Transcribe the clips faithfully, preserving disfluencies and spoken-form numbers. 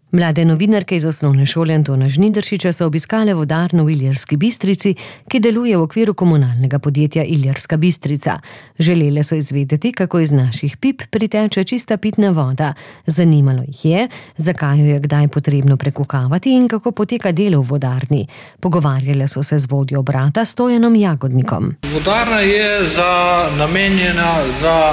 Mlade novinarke iz osnovne šole Antona Žnidaršiča so obiskale vodarno v Ilirski Bistrici, ki deluje v okviru komunalnega podjetja Ilirska Bistrica. Želele so izvedeti, kako iz naših pip priteče čista pitna voda. Zanimalo jih je, zakaj jo je kdaj potrebno prekuhavati in kako poteka delo v vodarni. Pogovarjale so se z vodjo obrata Stojanom Jagodnikom. Vodarna je za, namenjena za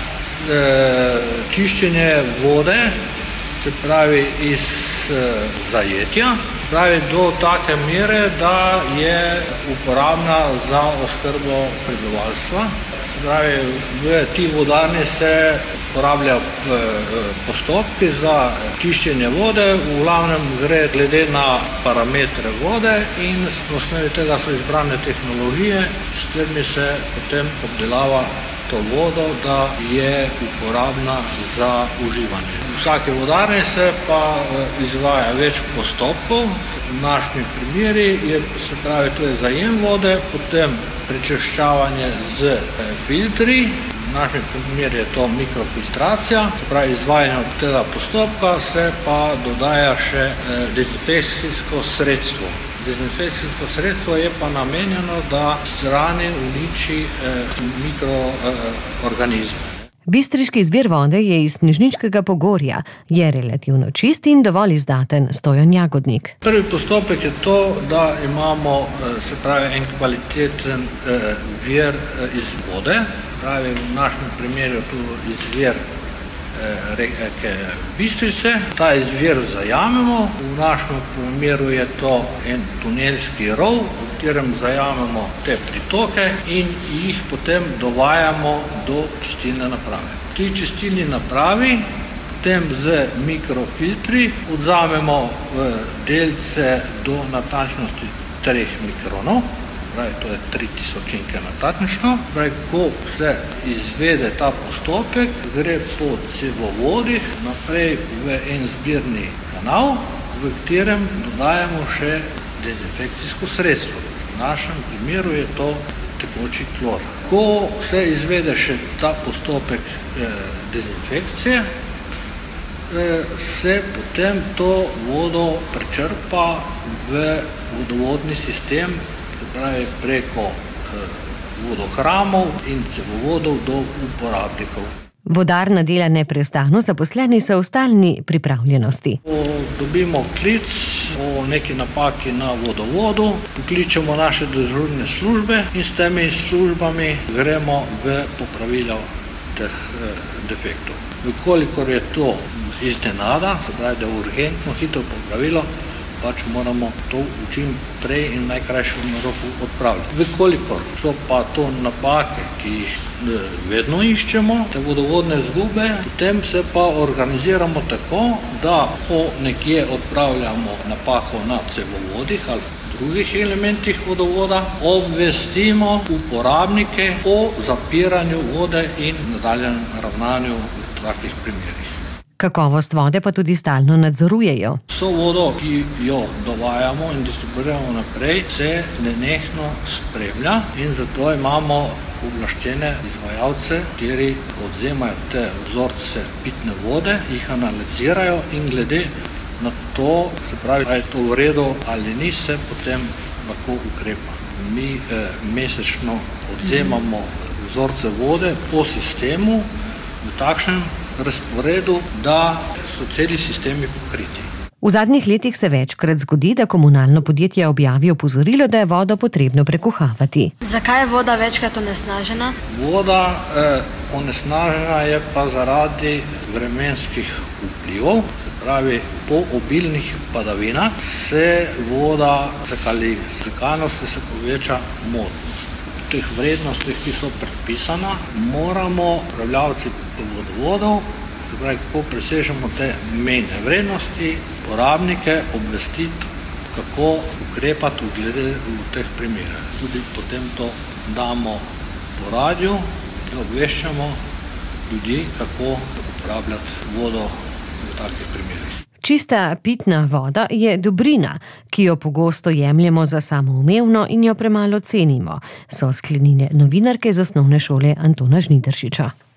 e, čiščenje vode, se pravi iz e, zajetja, pravi do take mere, da je uporabna za oskrbo prebivalstva. Se pravi, v ti vodarni se uporabljajo postopki za čiščenje vode, v glavnem gre glede na parametre vode in v osnovi tega so izbrane tehnologije, s katerimi se potem obdelava to vodo, da je uporabna za uživanje. V vsaki vodarni se pa izvaja več postopkov. V našem primeru je, se pravi, to je zajem vode, potem prečiščavanje z filtri, v našem primeru je to mikrofiltracija, se pravi, izvajanje tega postopka se pa dodaja še dezinfekcijsko sredstvo. Dezinfekcijsko sredstvo je pa namenjeno, da strani uniči eh, mikroorganizme. Eh, Bistriški izvir vode je iz Snežniškega pogorja, je relativno čist in dovolj izdaten. Stojan Jagodnik. Prvi postopek je to, da imamo se pravi, en kvaliteten eh, vir eh, iz vode, pravi, v našem primeru tu izvir reke Bistrice. Ta izvir zajamemo, v našem primeru je to en tunelski rov, v katerem zajamemo te pritoke in jih potem dovajamo do čistilne naprave. Ti čistilni napravi potem z mikrofiltri odzamemo delce do natančnosti treh mikronov, pravi, to je tri tisočinke natančno. Pravi, ko se izvede ta postopek, gre po cevovodih naprej v en zbirni kanal, v katerem dodajamo še dezinfekcijsko sredstvo. V našem primeru je to tekoči klor. Ko se izvede še ta postopek eh, dezinfekcije, eh, se potem to vodo prečrpa v vodovodni sistem, se pravi preko eh, vodohramov in cevovodov do uporabnikov. Vodarna dela neprestano, zaposleni so v stalni pripravljenosti. Ko dobimo klic o neki napaki na vodovodu, pokličemo naše dežurne službe in s temi službami gremo v popravilo teh eh, defektov. Vkolikor je to iznenada, se pravi, da je urgentno hitro popravilo, pač moramo to v čim prej in najkrajšem roku odpraviti. Vkolikor so pa to napake, ki jih vedno iščemo, te vodovodne izgube, potem se pa organiziramo tako, da ko nekje odpravljamo napako na cevovodih ali drugih elementih vodovoda, obvestimo uporabnike o zapiranju vode in nadaljem ravnanju v takih primerih. Kakovost vode pa tudi stalno nadzorujejo. Vso vodo, ki jo dovajamo in distribuiramo naprej, se nenehno spremlja in zato imamo pooblaščene izvajalce, kateri odvzemajo te vzorce pitne vode, jih analizirajo in glede na to, se pravi, ali je to v redu ali ni, se potem lahko ukrepa. Mi eh, mesečno odvzemamo vzorce vode po sistemu v takšnem razporedu, da so celi sistemi pokriti. V zadnjih letih se večkrat zgodi, da komunalno podjetje objavi opozorilo, da je vodo potrebno prekuhavati. Zakaj je voda večkrat onesnažena? Voda eh, onesnažena je pa zaradi vremenskih vplivov, se pravi, po obilnih padavinah se voda zakali, zakanosti se poveča motnost. V teh vrednostih, ki so predpisana, moramo upravljavci vodovodov, se pravi, ko presežemo te mejne vrednosti, uporabnike obvestiti, kako ukrepati glede v teh primerih. Tudi potem to damo po radiju, da obveščamo ljudi, kako uporabljati vodo v takih primerih. Čista pitna voda je dobrina, ki jo pogosto jemljemo za samoumevno in jo premalo cenimo, so sklenile novinarke iz osnovne šole Antona Žnidaršiča.